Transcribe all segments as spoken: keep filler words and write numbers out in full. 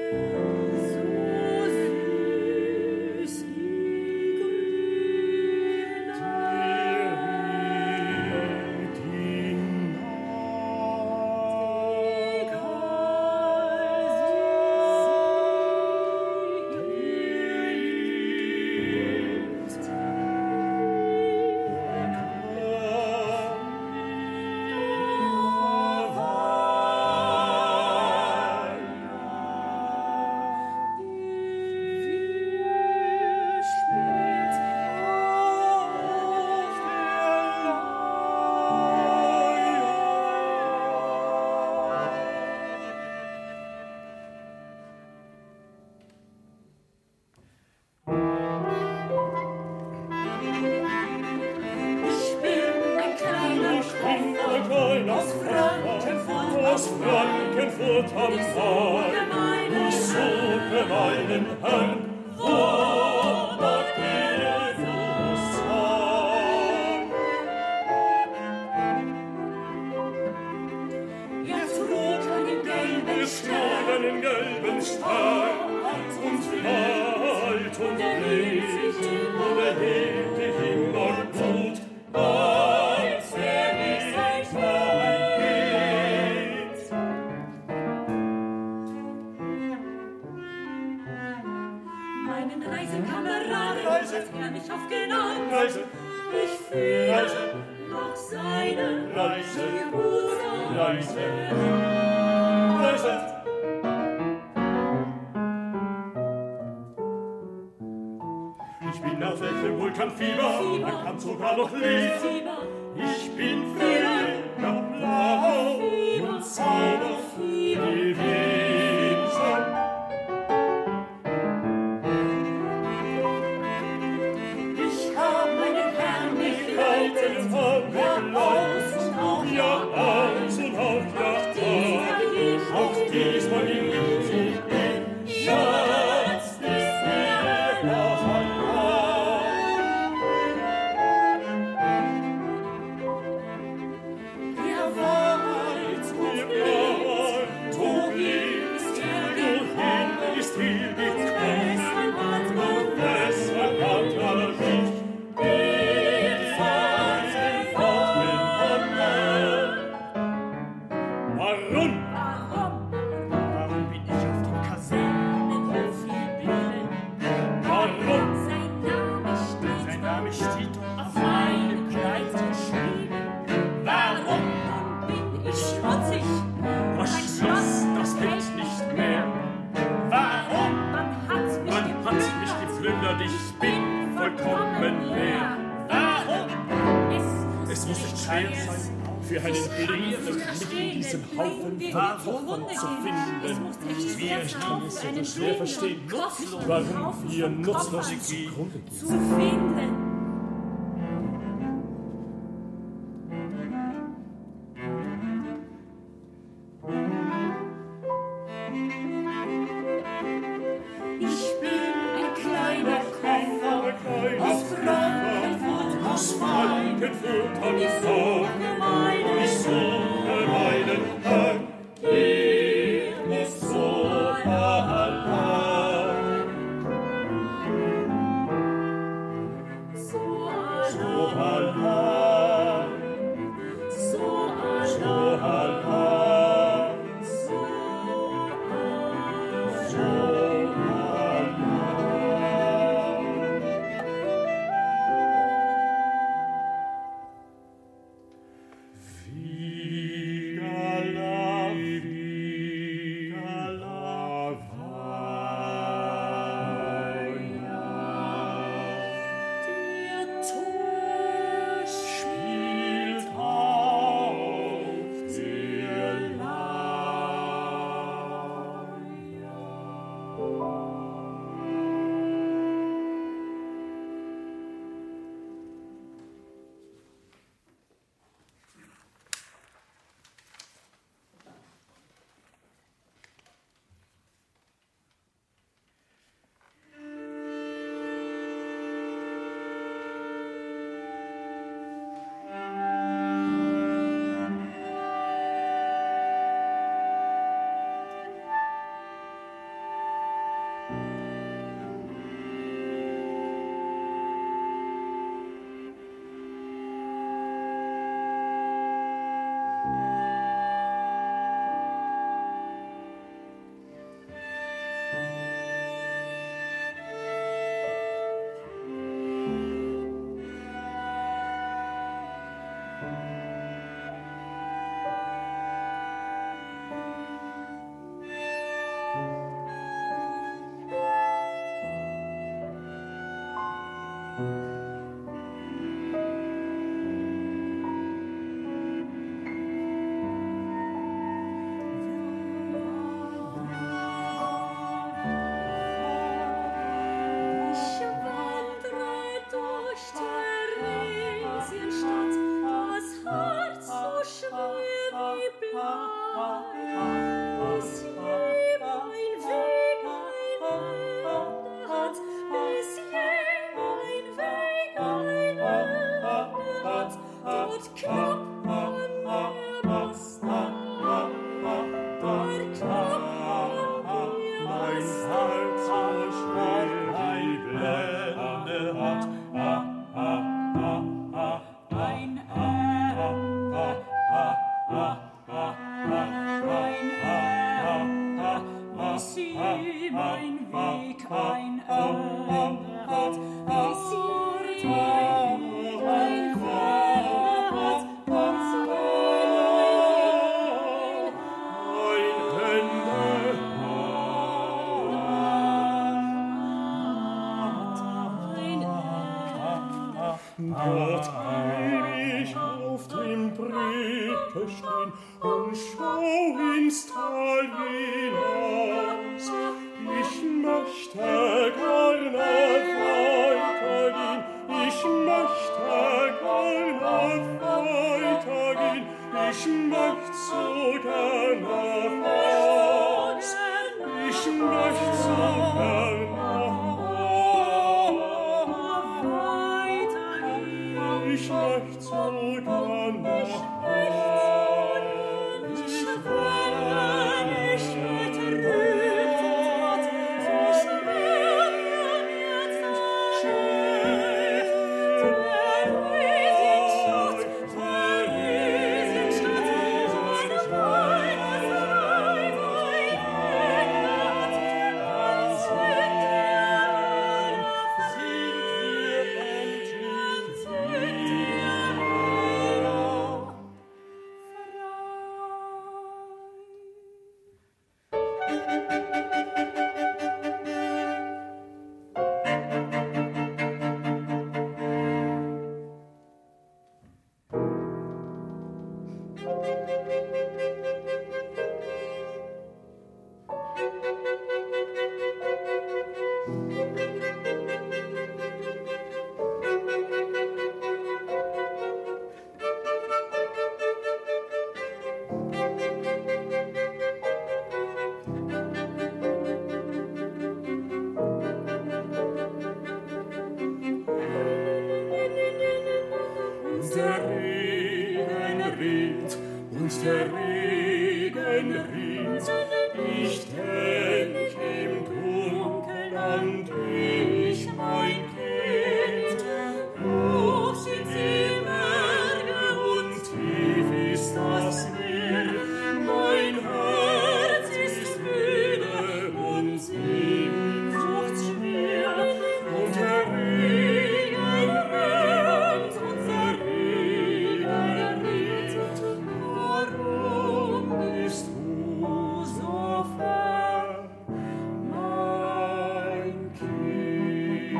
Schwer verstehen, warum wir nutzlos zugrunde gehen. Zu finden. Ich bin ein kleiner Koffer aus Frankfurt, aus Frankfurt, und ich suche meinen, ich suche meinen Herrn. sie mein Weg ein ändert, wie sie ein Gott uns Gott, will ich auf dem Brücke stehen und schau ins Tal hinaus. Ich möchte gerne weitergehen, ich möchte gerne weitergehen, ich möchte so gerne raus, ich möchte so gerne Ich möchte so gerne Ich wenn ich betrübt ward, ich will jetzt schlecht. Der Riesenstadt, der Riesenstadt, meine Beine frei, mein Herz, dann sind wir der Regen rinnt, ich denk im Dunkeln an dich, mein Kind. Hoch sind die Berge und tief ist das Meer, mein Herz ist müde und Sehnsucht schwer, und der Regen rennt, und der Regen rennt. Warum bist du so fern, mein Kind?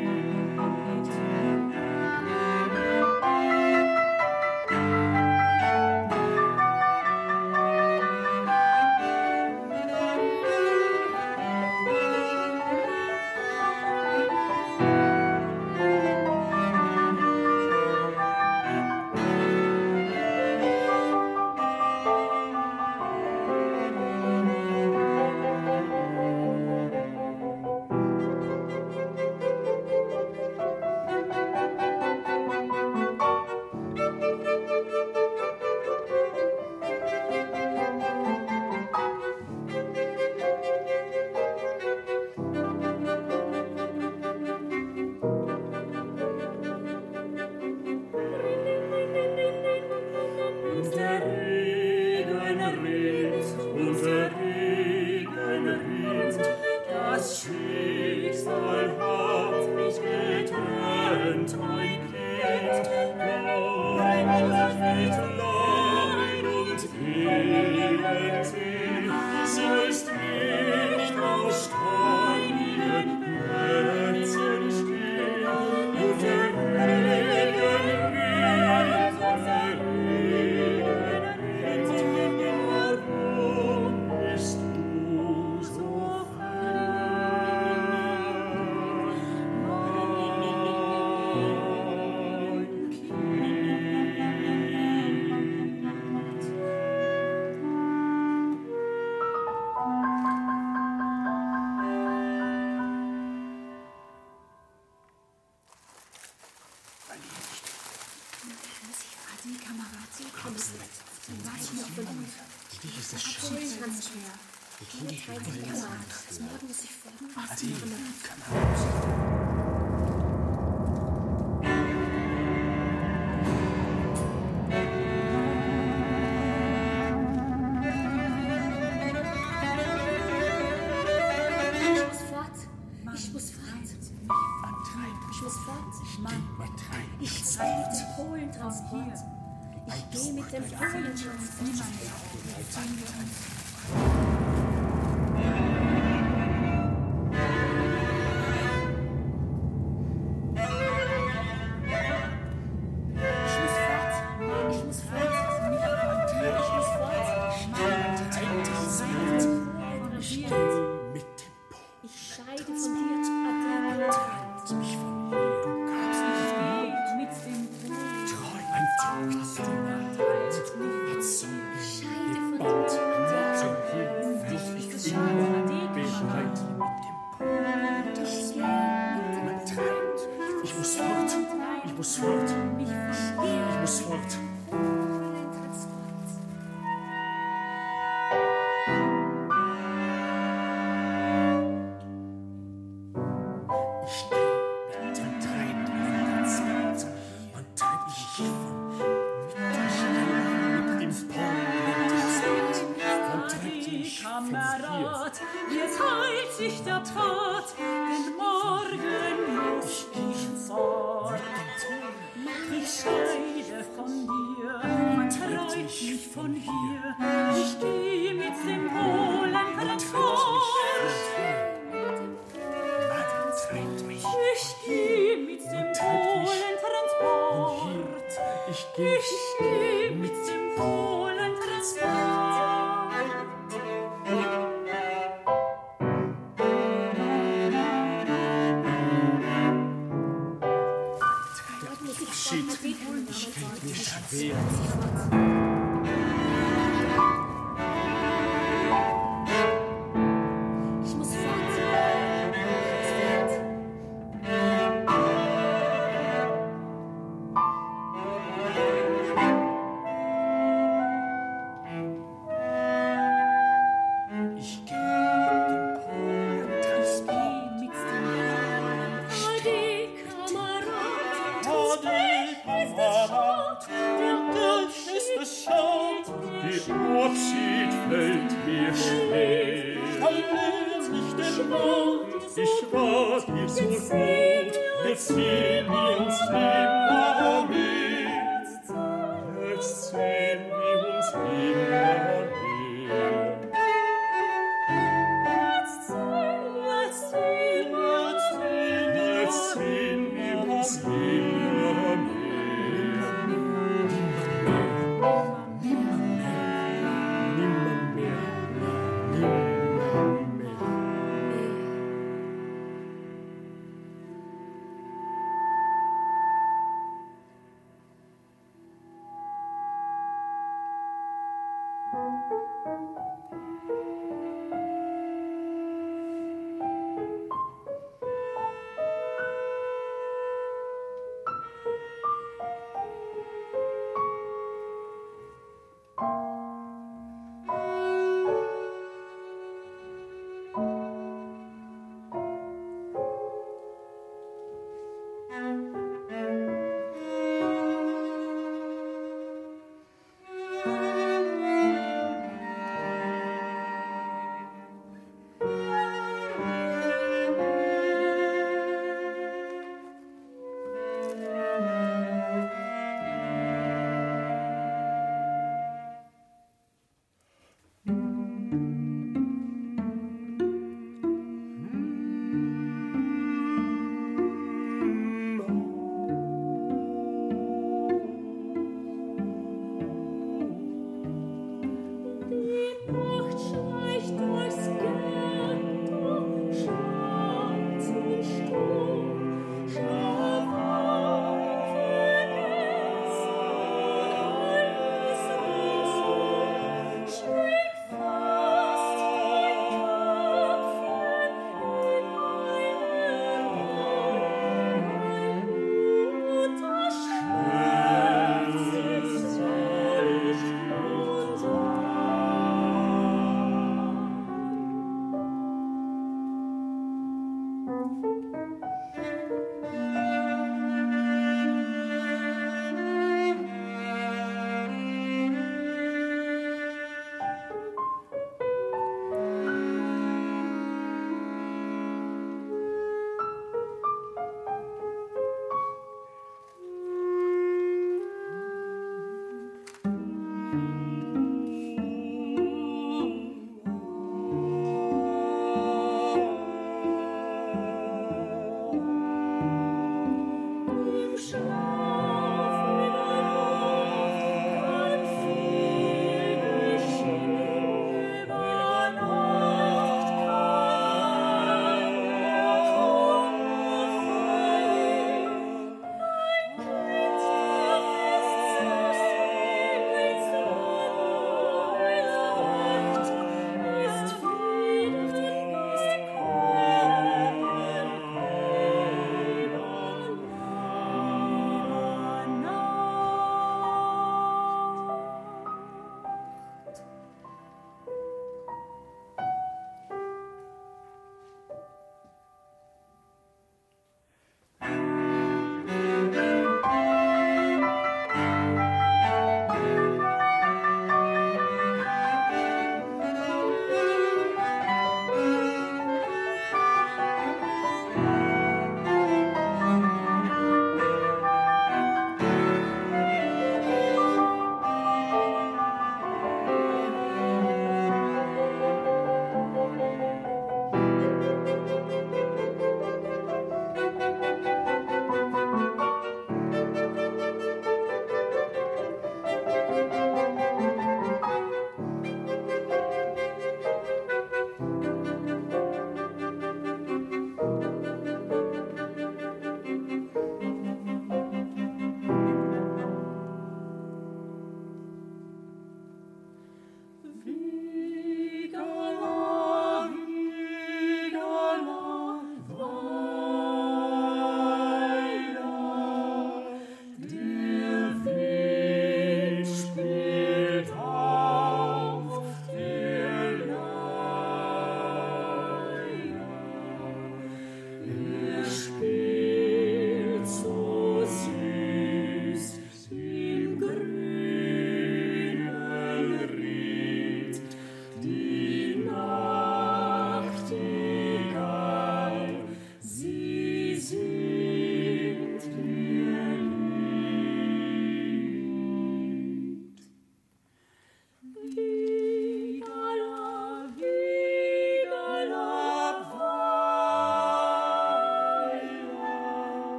Und der Regen rinnt, und der Regen rinnt, das Schicksal hat mich getrennt, mein Kind. Dein Mitleid und Elend sehen, sollst nicht auf steinigen Plätzen stehen. Und der Regen rinnt, und der Regen rinnt, warum bist du so fern, mein Kind? Die Kamera, die kommt. Dann warte ich noch für uns. Die ist das Schöntransfer. Die Kamera. Morgen muss ich folgen. Die Kamera. Ich fahre mit dem Polentransport. Ich gehe mit dem Polentransport.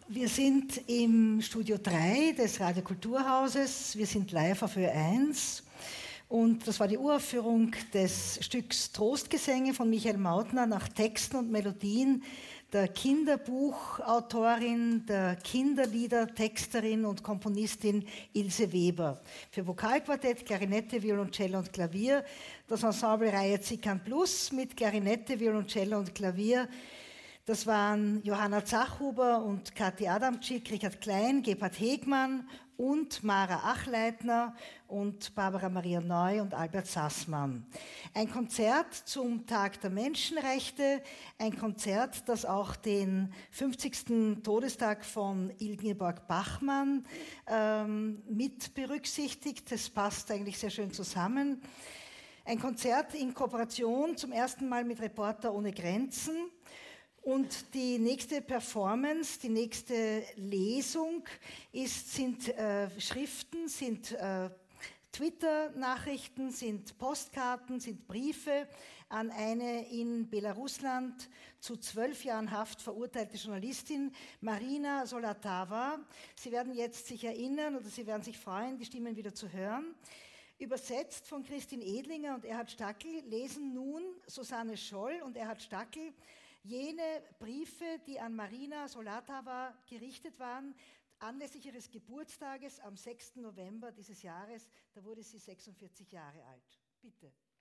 Wir sind im Studio drei des Radiokulturhauses. Wir sind live auf Ö eins. Und das war die Uraufführung des Stücks Trostgesänge von Michael Mautner nach Texten und Melodien der Kinderbuchautorin, der Kinderliedertexterin und Komponistin Ilse Weber. Für Vokalquartett, Klarinette, Violoncello und Klavier das Ensemble Reihe Zikan Plus mit Klarinette, Violoncello und Klavier. Das waren Johanna Zachhuber und Kathi Adamczyk, Richard Klein, Gebhard Hegmann und Mara Achleitner und Barbara Maria Neu und Albert Sassmann. Ein Konzert zum Tag der Menschenrechte, ein Konzert, das auch den fünfzigsten Todestag von Ingeborg Bachmann ähm, mit berücksichtigt. Das passt eigentlich sehr schön zusammen. Ein Konzert in Kooperation zum ersten Mal mit Reporter ohne Grenzen. Und die nächste Performance, die nächste Lesung ist, sind äh, Schriften, sind äh, Twitter-Nachrichten, sind Postkarten, sind Briefe an eine in Belarusland zu zwölf Jahren Haft verurteilte Journalistin, Marina Zolotava. Sie werden jetzt sich erinnern oder Sie werden sich freuen, die Stimmen wieder zu hören. Übersetzt von Christin Edlinger und Erhard Stackel lesen nun Susanne Scholl und Erhard Stackel jene Briefe, die an Marina Zolotava gerichtet waren, anlässlich ihres Geburtstages am sechsten November dieses Jahres. Da wurde sie sechsundvierzig Jahre alt. Bitte.